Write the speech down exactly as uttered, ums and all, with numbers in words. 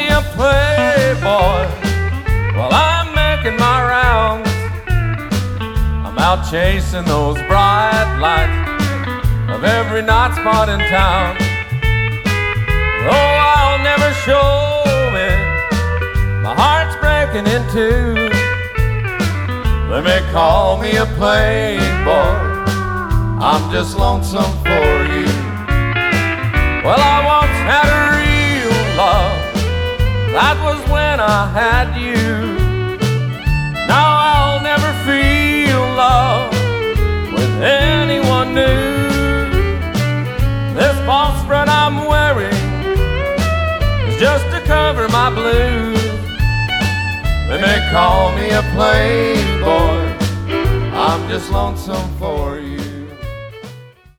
me a playboy while I'm making my rounds. I'm out chasing those bright lights of every night spot in town. Oh, I'll never show it, my heart's breaking in two. They may call me a playboy, I'm just lonesome for you. Well, I once had a real love, that was when I had you. Now I'll never feel love with anyone new. This false front I'm wearing is just to cover my blues. They may call me a playboy, I'm just lonesome for you.